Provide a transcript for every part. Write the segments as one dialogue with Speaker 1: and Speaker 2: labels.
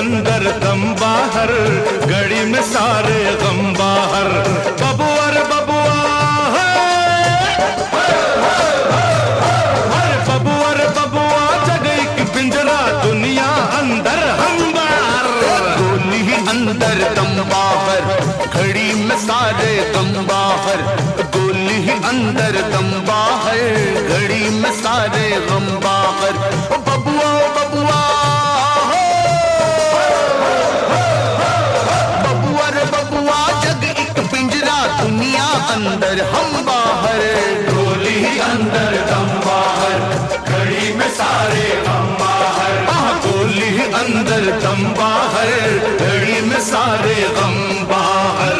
Speaker 1: अंदर दम बाहर, घड़ी में सारे गम बाहर। बबुआ रे बबुआ, अरे बबुआ रे बबुआ, जग एक पिंजरा दुनिया अंदर हम बाहर।
Speaker 2: गोली अंदर दम बाहर, घड़ी में सारे गम बाहर। गोली अंदर दम बाहर, घड़ी में सारे गम बाहर। बबुआ बबुआ, बबुआ रे बबुआ, जग एक पिंजरा दुनिया अंदर हम बाहर।
Speaker 1: गोली अंदर दम बाहर, घड़ी में सारे गम बाहर। गोली अंदर दम बाहर, घड़ी में सारे गम बाहर।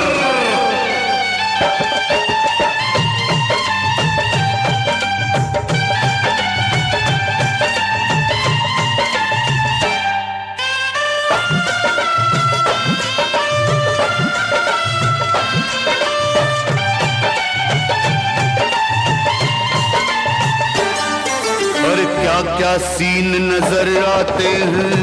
Speaker 2: और क्या क्या सीन नजर आते हैं,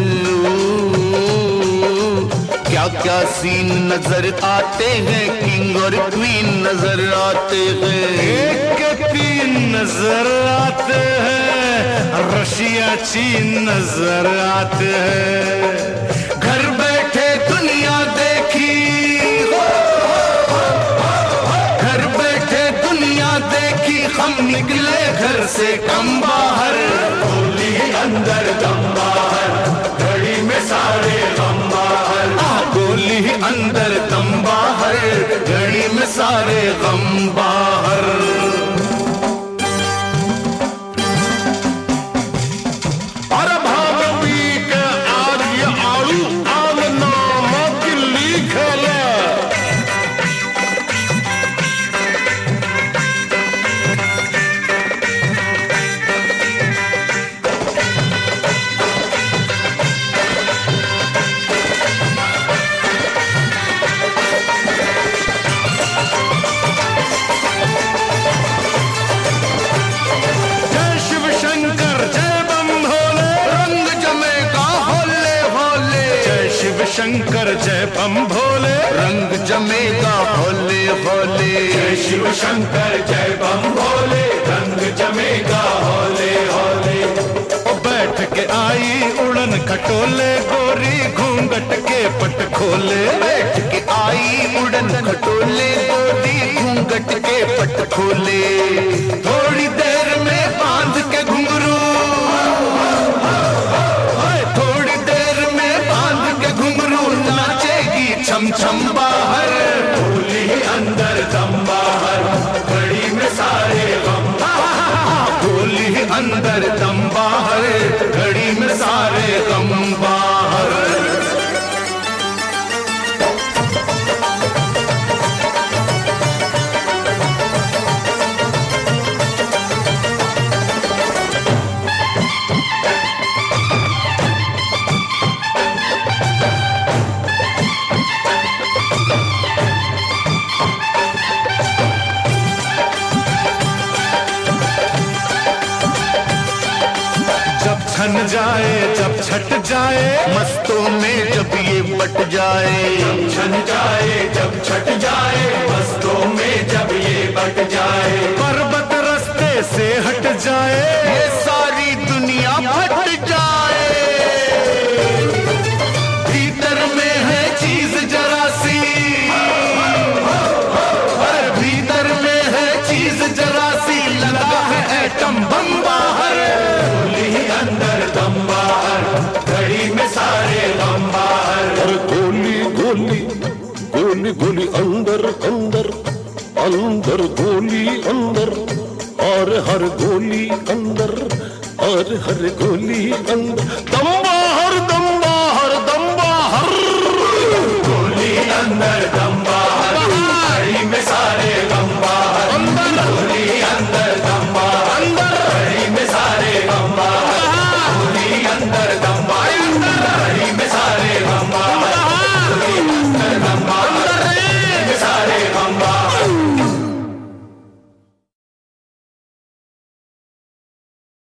Speaker 2: क्या क्या सीन नजर आते हैं, किंग और क्वीन नजर आते हैं।
Speaker 1: एक के तीन नजर आते हैं, रशिया चीन नजर आते हैं।
Speaker 2: घर बैठे दुनिया देखी, घर बैठे दुनिया देखी, हम निकले घर से कम बाहर।
Speaker 1: गोली अंदर दम बाहर, घड़ी में सारे गम बाहर। गोली अंदर दम बाहर, घड़ी में सारे गम बाहर। अरे भाग पी के आर्य आड़ू आल नामक लिखल। शंकर जय बम भोले,
Speaker 2: रंग जमेगा होले होले।
Speaker 1: जय शिव शंकर जय बम भोले, रंग जमेगा होले होले। ओ बैठ के आई उड़न खटोले, गोरी घूंघट के पट खोले।
Speaker 2: बैठ के आई उड़न खटोले, गोरी घूंघट के पट खोले।
Speaker 1: थोड़ी देर में बांध के घुंघरू, थोड़ी देर में बांध के घुंघरू, नाचेगी छम छम बाहर। गोली अंदर दम बाहर, घड़ी में सारे गम। गोली अंदर दम बाहर, घड़ी में सारे गम बाहर। छन जाए जब छट जाए,
Speaker 2: मस्तों में जब ये बट जाए।
Speaker 1: जब छन जाए जब छट जाए, मस्तों में जब ये बट जाए। पर्वत रास्ते से हट जाए,
Speaker 2: ये सारी दुनिया फट जाए।
Speaker 1: भीतर में है चीज जरा सी, भीतर में है चीज जरा सी, लगा है एटम बम बाहर। गोली अंदर दम बाहर, घड़ी में सारे गम बाहर।
Speaker 3: और गोली गोली गोली गोली अंदर अंदर अंदर, गोली अंदर और हर गोली अंदर और हर गोली अंदर। दम